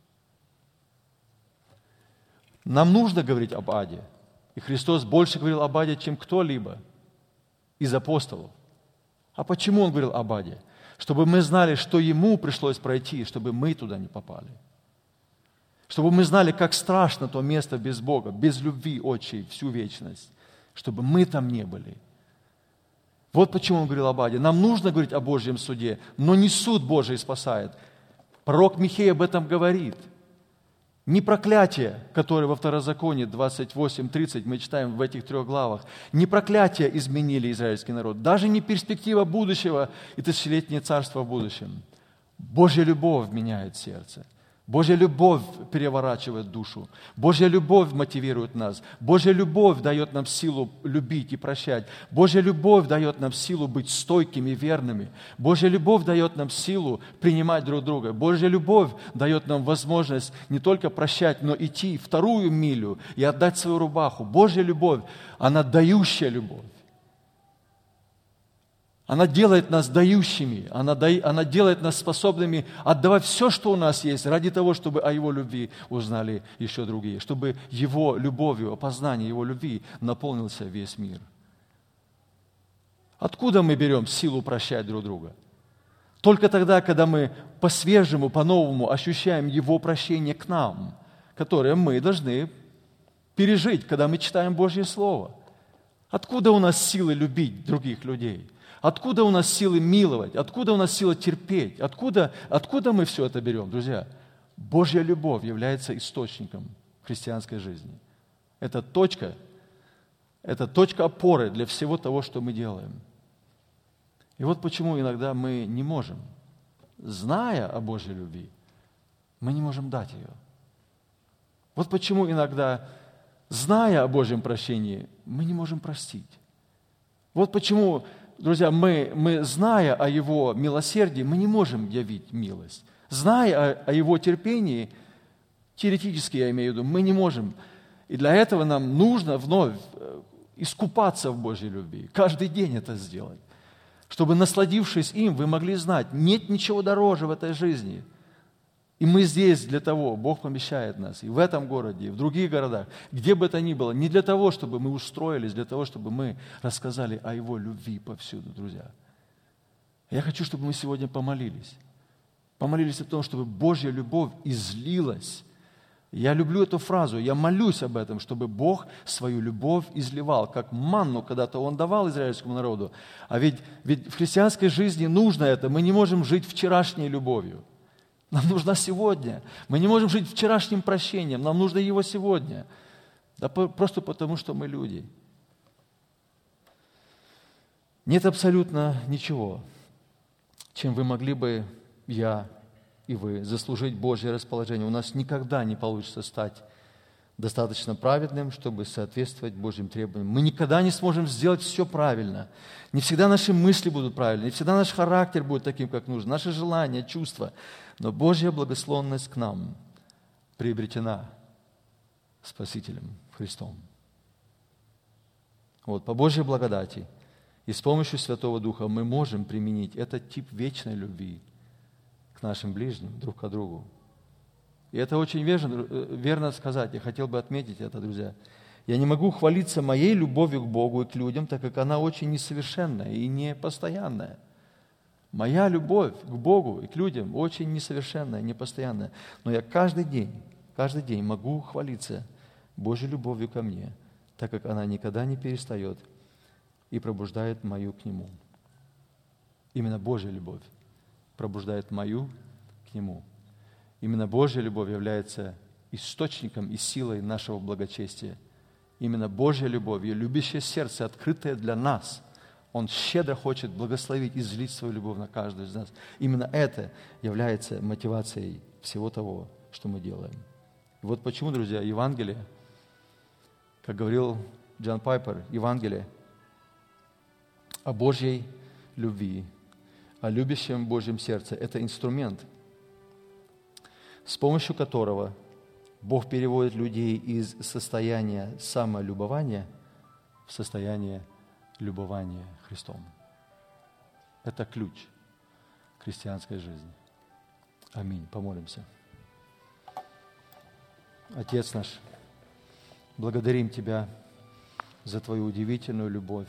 Нам нужно говорить об аде. И Христос больше говорил об аде, чем кто-либо из апостолов. А почему Он говорил об аде? Чтобы мы знали, что Ему пришлось пройти, чтобы мы туда не попали. Чтобы мы знали, как страшно то место без Бога, без любви Отчей всю вечность. Чтобы мы там не были. Вот почему Он говорил об аде. Нам нужно говорить о Божьем суде, но не суд Божий спасает. Пророк Михея об этом говорит. Не проклятие, которое во Второзаконии двадцать восемь тридцать мы читаем в этих трех главах, не проклятие изменили израильский народ, даже не перспектива будущего и тысячелетнее царство в будущем. Божья любовь меняет сердце. Божья любовь переворачивает душу. Божья любовь мотивирует нас. Божья любовь дает нам силу любить и прощать. Божья любовь дает нам силу быть стойкими, верными. Божья любовь дает нам силу принимать друг друга. Божья любовь дает нам возможность не только прощать, но идти вторую милю и отдать свою рубаху. Божья любовь, она дающая любовь. Она делает нас дающими, она, да, она делает нас способными отдавать все, что у нас есть, ради того, чтобы о Его любви узнали еще другие, чтобы Его любовью, опознание Его любви наполнился весь мир. Откуда мы берем силу прощать друг друга? Только тогда, когда мы по-свежему, по-новому ощущаем Его прощение к нам, которое мы должны пережить, когда мы читаем Божье Слово. Откуда у нас силы любить других людей? Откуда у нас силы миловать? Откуда у нас сила терпеть? Откуда, откуда мы все это берем, друзья? Божья любовь является источником христианской жизни. Это точка, это точка опоры для всего того, что мы делаем. И вот почему иногда мы не можем, зная о Божьей любви, мы не можем дать ее. Вот почему иногда, зная о Божьем прощении, мы не можем простить. Вот почему... Друзья, мы, мы, зная о Его милосердии, мы не можем явить милость. Зная о, о Его терпении, теоретически я имею в виду, мы не можем. И для этого нам нужно вновь искупаться в Божьей любви. Каждый день это сделать. Чтобы, насладившись им, вы могли знать, нет ничего дороже в этой жизни. И мы здесь для того, Бог помещает нас и в этом городе, и в других городах, где бы это ни было, не для того, чтобы мы устроились, для того, чтобы мы рассказали о Его любви повсюду, друзья. Я хочу, чтобы мы сегодня помолились. Помолились о том, чтобы Божья любовь излилась. Я люблю эту фразу, я молюсь об этом, чтобы Бог свою любовь изливал, как манну когда-то Он давал израильскому народу. А ведь, ведь в христианской жизни нужно это, мы не можем жить вчерашней любовью. Нам нужна сегодня. Мы не можем жить вчерашним прощением. Нам нужно его сегодня. Да просто потому, что мы люди. Нет абсолютно ничего, чем вы могли бы, я и вы, заслужить Божье расположение. У нас никогда не получится стать достаточно праведным, чтобы соответствовать Божьим требованиям. Мы никогда не сможем сделать все правильно. Не всегда наши мысли будут правильны, не всегда наш характер будет таким, как нужно, наши желания, чувства. Но Божья благословенность к нам приобретена Спасителем Христом. Вот, по Божьей благодати и с помощью Святого Духа мы можем применить этот тип вечной любви к нашим ближним, друг к другу. И это очень верно, верно сказать. Я хотел бы отметить это, друзья. Я не могу хвалиться моей любовью к Богу и к людям, так как она очень несовершенная и непостоянная. Моя любовь к Богу и к людям очень несовершенная, непостоянная. Но я каждый день, каждый день могу хвалиться Божьей любовью ко мне, так как она никогда не перестает и пробуждает мою к Нему. Именно Божья любовь пробуждает мою к Нему. Именно Божья любовь является источником и силой нашего благочестия. Именно Божья любовь, ее любящее сердце, открытое для нас. Он щедро хочет благословить и излить свою любовь на каждого из нас. Именно это является мотивацией всего того, что мы делаем. И вот почему, друзья, Евангелие, как говорил Джон Пайпер, Евангелие о Божьей любви, о любящем Божьем сердце – это инструмент, с помощью которого Бог переводит людей из состояния самолюбования в состояние любования Христом. Это ключ к христианской жизни. Аминь. Помолимся. Отец наш, благодарим Тебя за Твою удивительную любовь.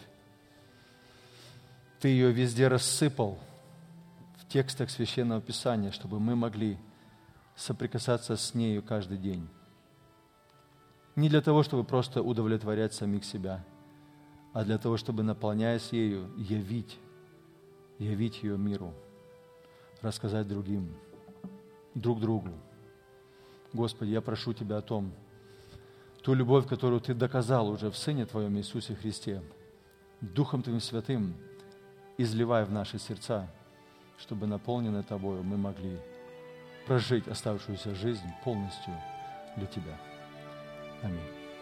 Ты ее везде рассыпал в текстах Священного Писания, чтобы мы могли соприкасаться с нею каждый день. Не для того, чтобы просто удовлетворять самих себя, а для того, чтобы, наполняясь ею, явить, явить ее миру, рассказать другим, друг другу. Господи, я прошу Тебя о том, ту любовь, которую Ты доказал уже в Сыне Твоем Иисусе Христе, Духом Твоим Святым, изливай в наши сердца, чтобы, наполненные Тобою, мы могли прожить оставшуюся жизнь полностью для Тебя. Аминь.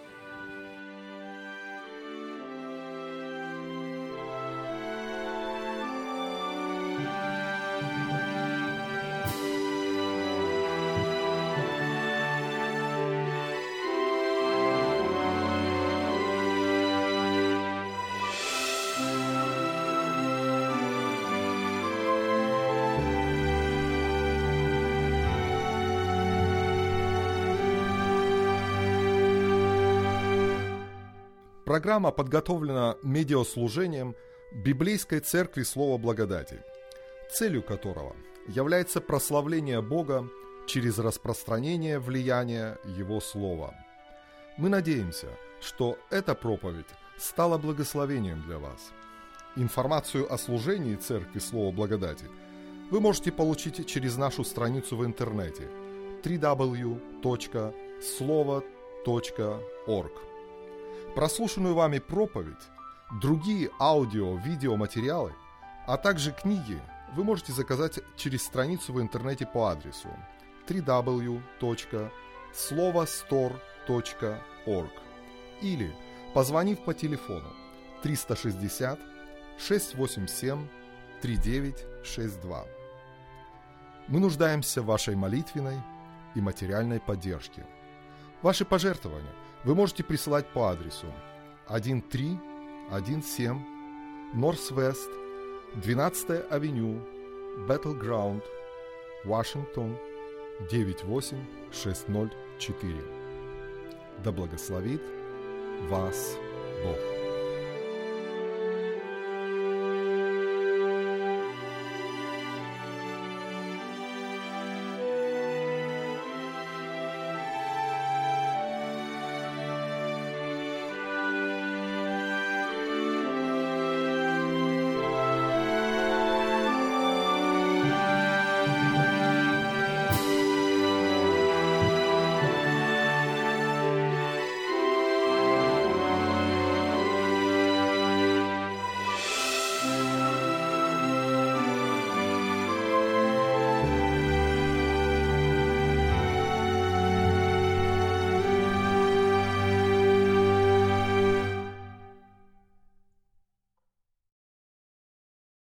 Программа подготовлена медиаслужением Библейской Церкви Слова Благодати, целью которого является прославление Бога через распространение влияния Его Слова. Мы надеемся, что эта проповедь стала благословением для вас. Информацию о служении Церкви Слова Благодати вы можете получить через нашу страницу в интернете дабл ю дабл ю дабл ю точка слово точка орг. Прослушанную вами проповедь, другие аудио-видеоматериалы, а также книги вы можете заказать через страницу в интернете по адресу дабл ю дабл ю дабл ю точка слово стор точка орг или позвонив по телефону триста шестьдесят шестьсот восемьдесят семь тридцать девять шестьдесят два. Мы нуждаемся в вашей молитвенной и материальной поддержке. Ваши пожертвования вы можете присылать по адресу тысяча триста семнадцать Норс-Вест, двенадцатая авеню, Battleground, Вашингтон, девять восемь шесть ноль четыре. Да благословит вас Бог.